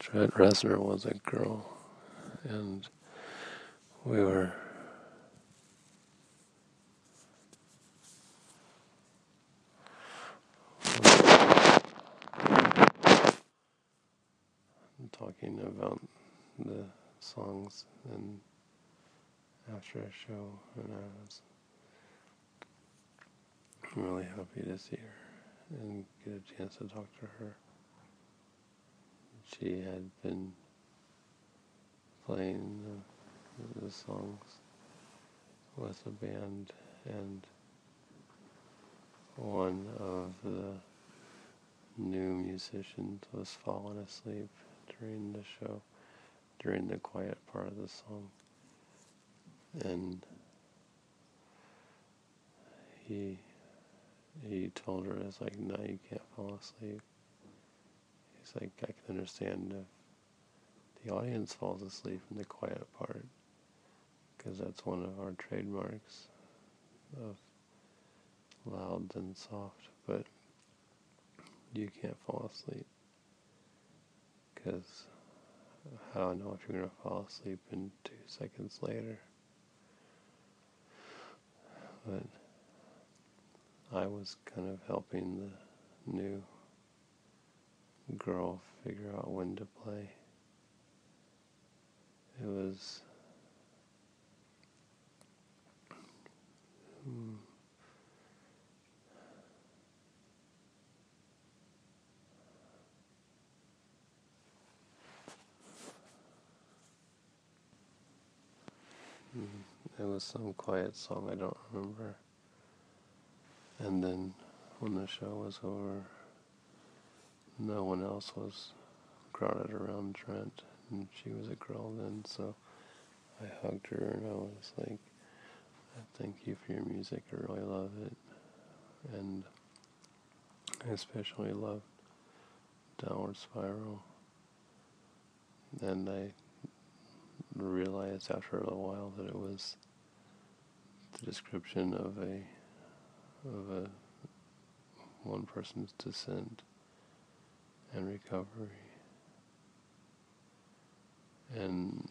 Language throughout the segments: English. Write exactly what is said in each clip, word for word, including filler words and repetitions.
Trent Reznor was a girl, and we were talking about the songs and after a show, and I was really happy to see her and get a chance to talk to her. She had been playing the, the songs with a band, and one of the new musicians was falling asleep during the show, during the quiet part of the song. And he he told her, it's like, no, you can't fall asleep. He's like, I can understand if the audience falls asleep in the quiet part, because that's one of our trademarks of loud and soft, but you can't fall asleep, because how do I know if you're going to fall asleep in two seconds later? But I was kind of helping the new girl figure out when to play. It was hmm, it was some quiet song, I don't remember. And then when the show was over, no one else was crowded around Trent, and she was a girl then, so I hugged her and I was like, thank you for your music, I really love it. And I especially loved Downward Spiral. And I realized after a while that it was the description of a of a one person's descent and recovery. And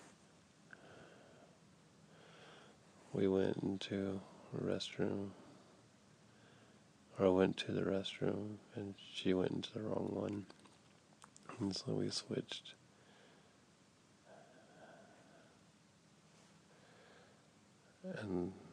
we went into a restroom, or I went to the restroom, and she went into the wrong one, and so we switched. And